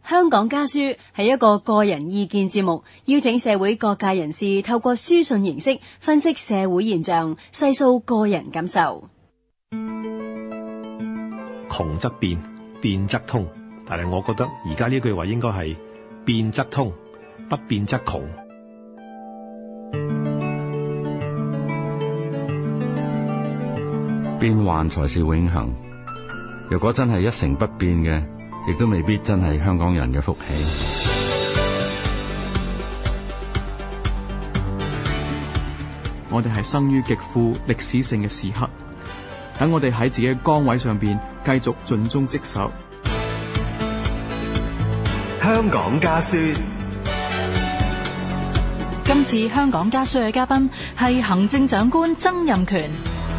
香港家書係一個個人意見節目，邀請社會各界人士透過書信形式分析社會現象，細數個人感受。 窮則變，變則通，但係我覺得而家呢句話應該係變則通，不變則窮。 變幻才是永恆，如果真係一成不變嘅，亦都未必真係香港人嘅福氣。 我哋係生於極富歷史性嘅時刻，等我哋喺自己嘅崗位上邊繼續盡忠職守。 香港家書。 今次香港家書嘅嘉賓係行政長官曾蔭權。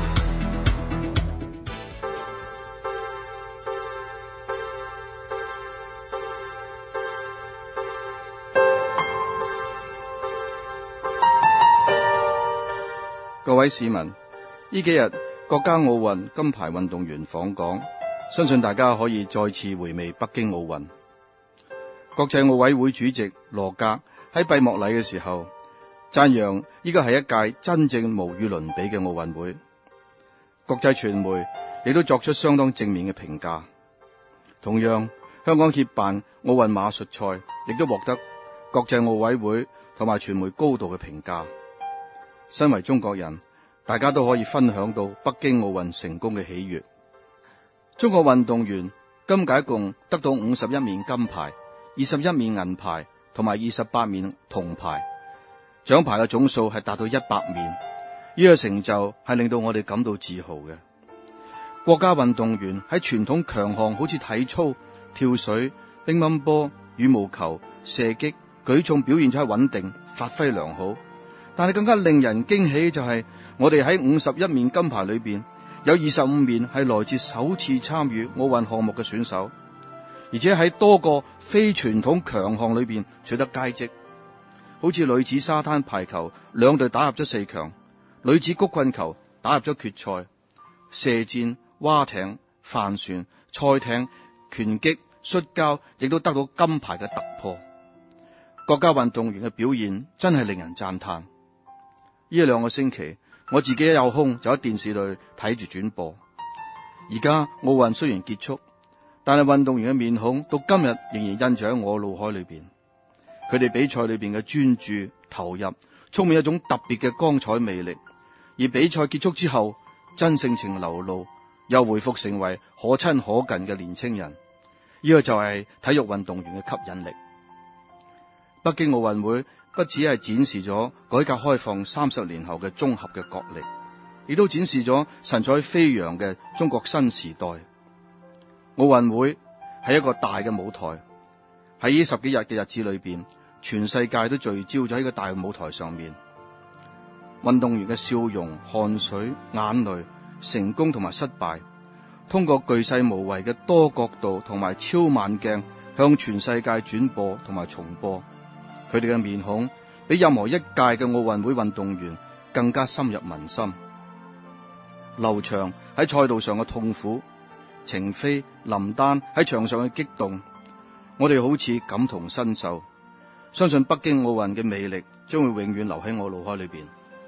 各位市民，呢幾日國家奧運金牌運動員訪港，相信大家可以再次回味北京奧運。國際奧委會主席羅格喺閉幕禮嘅時候讚揚呢個係一屆真正無與倫比嘅奧運會。國際傳媒亦都作出相當正面嘅評價。同樣，香港協辦奧運馬術賽亦都獲得國際奧委會同埋傳媒高度嘅評價。身為中國人，大家都可以分享到北京奧運成功嘅喜悅。中國運動員今屆共得到51面金牌、21面銀牌同埋28面銅牌，獎牌嘅總數係達到100面。呢個成就係令到我哋感到自豪嘅。國家運動員喺傳統強項好似體操、跳水、乒乓波、羽毛球、射擊、舉重表現咗係穩定，發揮良好。但係更加令人驚喜就係我哋喺51面金牌裏邊，有25面係來自首次參與奧運項目嘅選手，而且喺多個非傳統強項裏邊取得佳績。好似女子沙灘排球兩隊打入咗4強，女子曲棍球打入咗決賽，射箭、划艇、帆船、賽艇、拳擊、摔跤亦都得到金牌嘅突破。國家運動員嘅表現真係令人讚嘆。呢2個星期，我自己一有空就喺電視裏睇住轉播。而家奧運雖然結束，但係運動員嘅面孔到今日仍然印象喺我腦海裏邊。佢哋比賽裏邊嘅專注投入，充滿一種特別嘅光彩魅力。而比賽結束之後，真性情流露，又回復成為可親可近嘅年輕人。呢個就係體育運動員嘅吸引力。北京奧運會不只係展示咗改革開放30年後嘅綜合嘅國力，亦都展示咗神采飛揚嘅中國新時代。奧運會係一個大嘅舞台，喺呢10幾日嘅日子裏邊，全世界都聚焦咗喺個大舞台上面。運動員嘅笑容、汗水、眼淚、成功同埋失敗，通過巨細無遺嘅多角度同埋超慢鏡向全世界轉播同埋重播。佢哋嘅面孔比任何一屆嘅奧運會運動員更加深入民心。劉翔喺賽道上嘅痛苦，程飛、林丹喺場上嘅激動，我哋好似感同身受。相信北京奧運嘅魅力將會永遠留喺我腦海裏邊。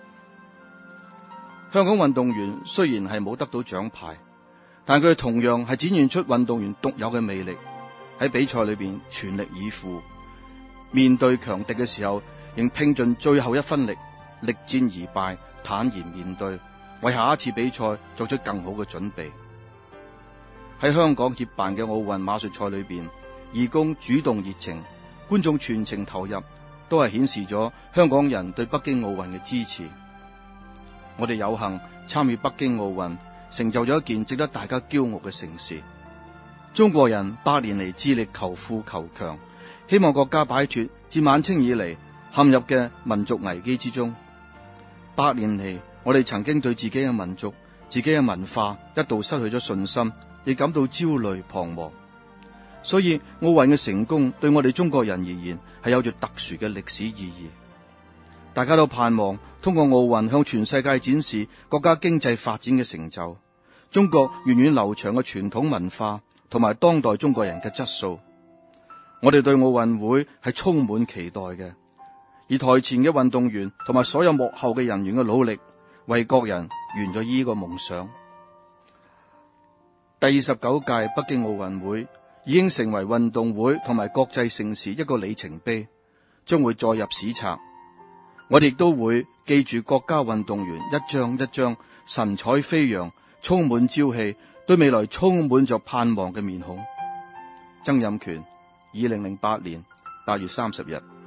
香港運動員雖然係冇得到獎牌，但佢哋同樣係展現出運動員獨有嘅魅力，喺比賽裏邊全力以赴。面對強敵嘅時候，仍拼盡最後一分力，力戰而敗，坦然面對，為下一次比賽作出更好嘅準備。喺香港協辦嘅奧運馬術賽裏邊，義工主動熱情，觀眾全程投入，都係顯示咗香港人對北京奧運嘅支持。我哋有幸參與北京奧運，成就咗一件值得大家驕傲嘅盛事。中國人百年嚟致力求富求強，希望國家擺脫自晚清以嚟陷入嘅民族危機之中。百年嚟，我哋曾經對自己嘅民族、自己嘅文化一度失去咗信心，亦感到焦慮彷徨。所以奧運嘅成功對我哋中國人而言係有住特殊嘅歷史意義。大家都盼望通過奧運向全世界展示國家經濟發展嘅成就，中國源遠流長嘅傳統文化同埋當代中國人嘅質素。 我哋對奧運會係充滿期待嘅，而台前嘅運動員同埋所有幕後嘅人員嘅努力，為國人圓咗呢個夢想。第29屆北京奧運會已經成為運動會同埋國際盛事一個里程碑，將會載入史冊。我哋亦都會記住國家運動員一張一張神采飛揚、充滿朝氣、對未來充滿着盼望嘅面孔。曾蔭權，2008年8月30日。